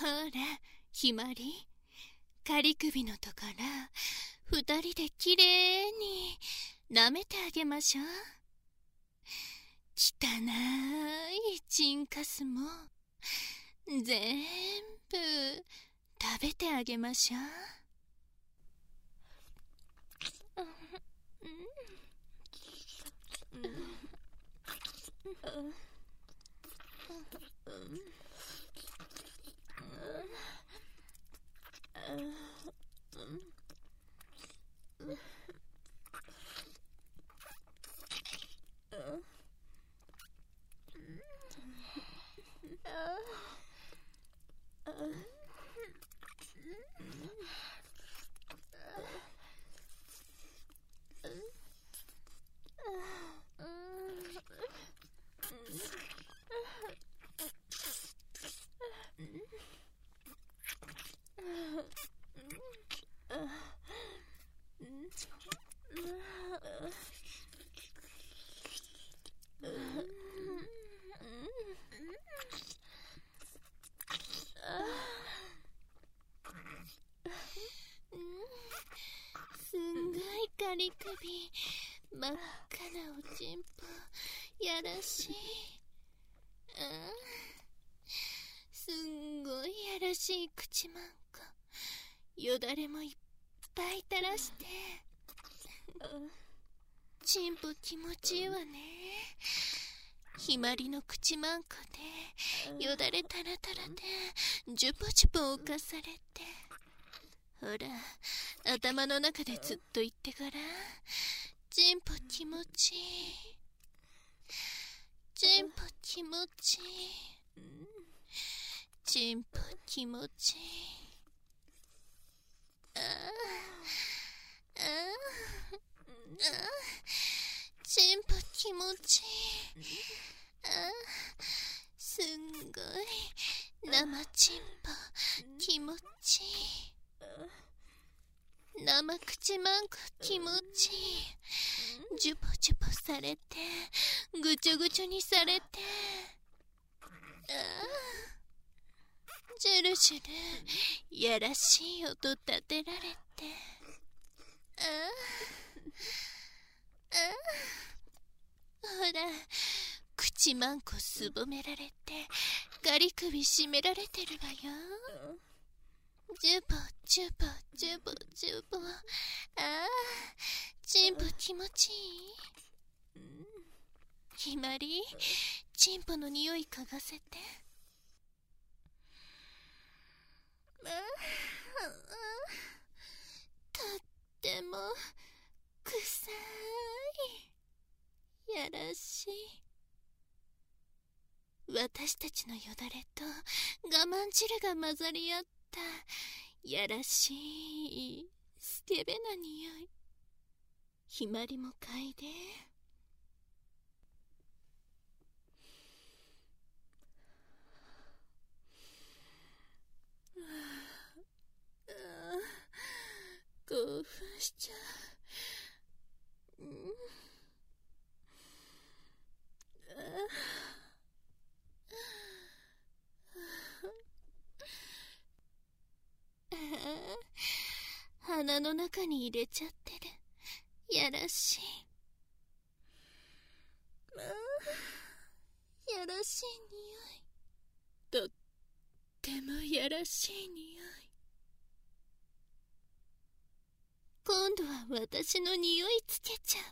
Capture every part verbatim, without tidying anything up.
ほら、ひまり、仮首のところ、二人できれいに舐めてあげましょう。汚いチンカスも全部食べてあげましょう。すんごい仮首、真っ赤なおちんぽ、やらしい。ああ、すんごいやらしい口まんこ、よだれもいっぱい垂らして。ちんぽ気持ちいいわね。ひまりの口まんこでよだれタラタラでジュポジュポ浮かされて、ほら頭の中でずっと言ってから、ちんぽ気持ちいい、ちんぽ気持ちいい、ちんぽ気持ちいい。ああああああ、ちんぽ気持ちいい。ああ、すんごい生ちんぽ気持ちいい。生口まんこ気持ちいい。ジュポジュポされて、ぐちょぐちょにされて、ああ、ジュルジュルやらしい音立てられて、ああああ、ほら口まんこすぼめられて、ガリ首絞められてるわよ。ジュボジュボジュボジュボ、ああ、チンポ気持ちいい。ひまり、チンポの匂い嗅がせて。ああ、とっても臭い、やらしい。私たちのよだれと我慢汁が混ざり合ったやらしいスケベな匂い。ひまりも嗅いで。ああ、興奮しちゃう。うん、ああ、鼻の中に入れちゃってる。やらしい。ああ、やらしい匂い。とってもやらしい匂い。今度は私の匂いつけちゃう。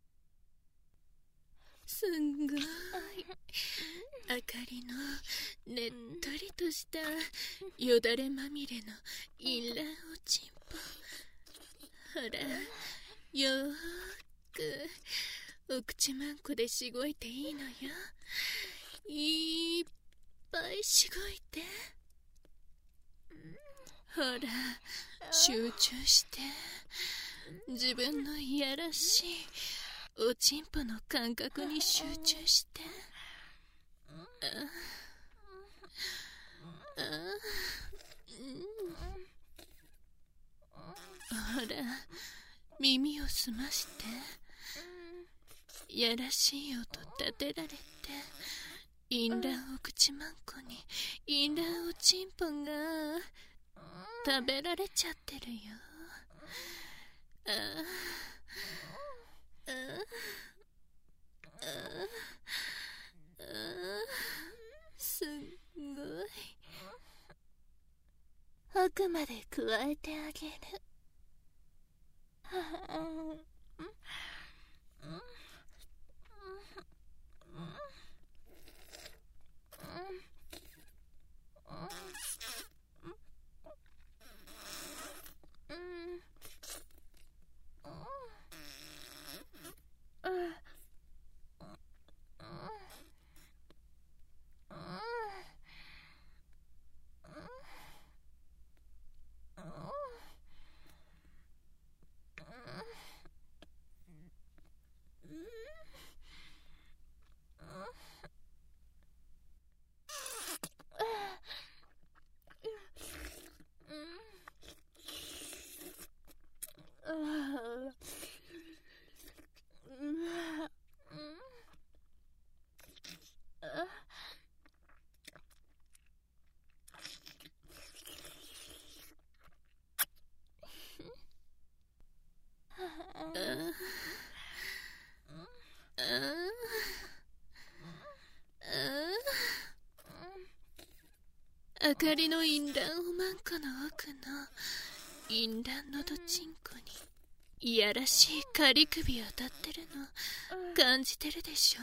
すんごいあかりのねっとりとしたよだれまみれのインランおちんぽ。ほら、よーくお口まんこでしごいていいのよ。いっぱいしごいて。ほら、集中して自分のいやらしいおちんぽの感覚に集中して。ああ、うん、ほら、耳を澄まして。やらしい音立てられて、インランお口まんこにインランおちんぽが食べられちゃってるよ。ああああああ、すっごい。奥まで加えてあげる。はあ、あかりの淫乱おまんこの奥の淫乱のどちんこにいやらしい狩り首当たってるの感じてるでしょ。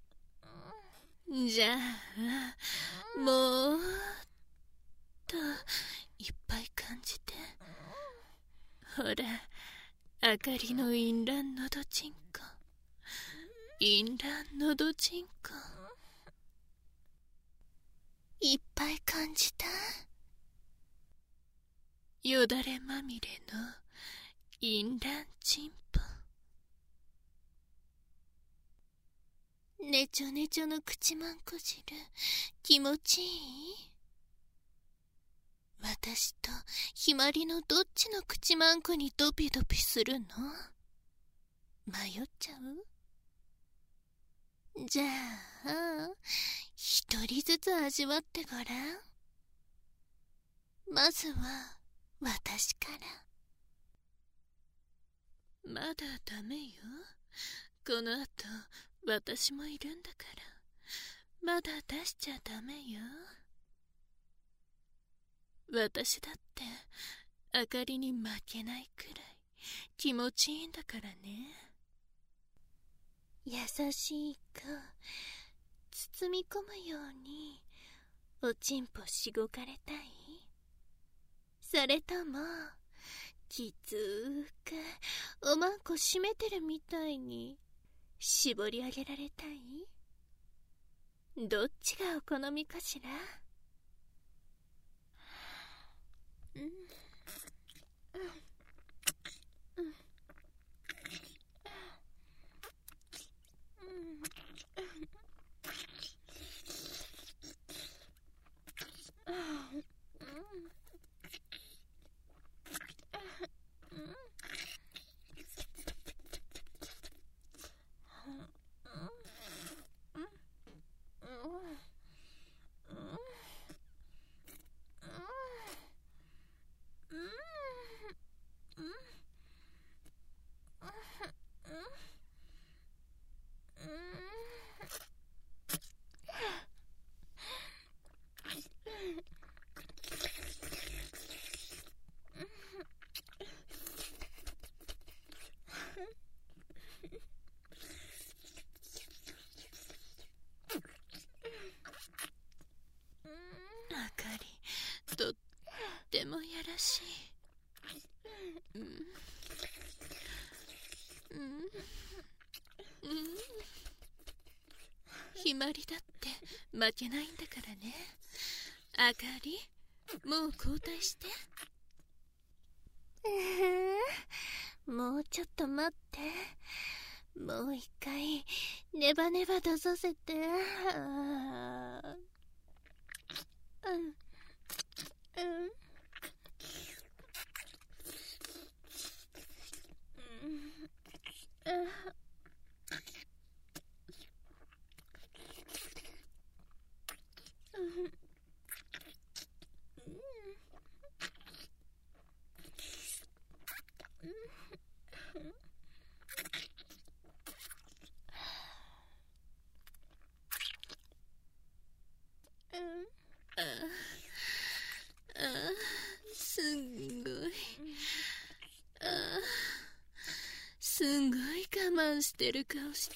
じゃあもっといっぱい感じて。ほら、あかりの淫乱のどちんこ、淫乱のどちんこいっぱい感じた。よだれまみれの淫乱ちんぽ。ねちょねちょの口まんこ汁気持ちいい？私とひまりのどっちの口まんこにドピドピするの？迷っちゃう？じゃあ一人ずつ味わってごらん。まずは私から。まだダメよ。この後私もいるんだから、まだ出しちゃダメよ。私だってあかりに負けないくらい気持ちいいんだからね。優しい子、包み込むようにおちんぽしごかれたい？それともきつーくおまんこ締めてるみたいに絞り上げられたい？どっちがお好みかしら？うんうんうんあかり、とってもやらしい。うんうんうん、ひまりだって負けないんだからね。あかり、もう交代して。えー、もうちょっと待って。もう一回ネバネバ出させて。あー、うんうんあすんごいあすんごい我慢してる顔して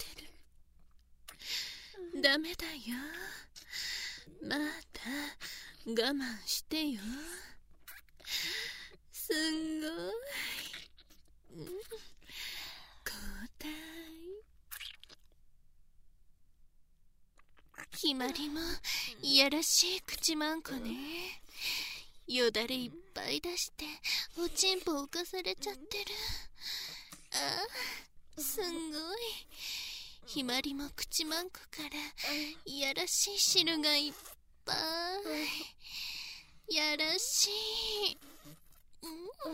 る。ダメだよ、まだ我慢してよ。すんごい、うん、交代。ひまりもいやらしい口まんこね。よだれいっぱい出しておちんぽ浮かされちゃってる。あすんごい。ひまりも口まんこからいやらしい汁がいっぱい。やらしい、うん、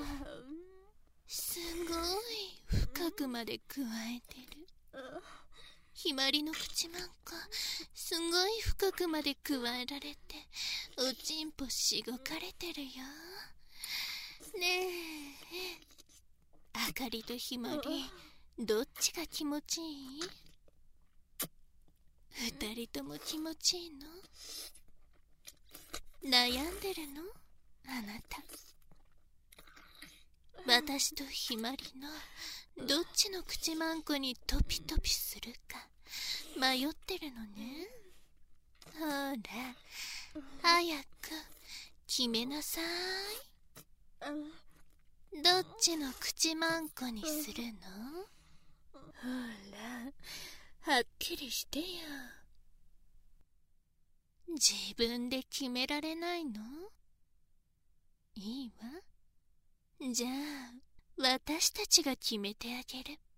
すごい深くまでくわえてる。ひまりの口まんこすごい深くまでくわえられておちんぽしごかれてるよ。ねえ、あかりとひまりどっちが気持ちいい？二人とも気持ちいいの？悩んでるの？あなた。私とひまりのどっちの口まんこにトピトピするか迷ってるのね。ほら早く決めなさい。どっちの口まんこにするの？ほらはっきりしてよ。自分で決められないの？いいわ。じゃあ私たちが決めてあげる。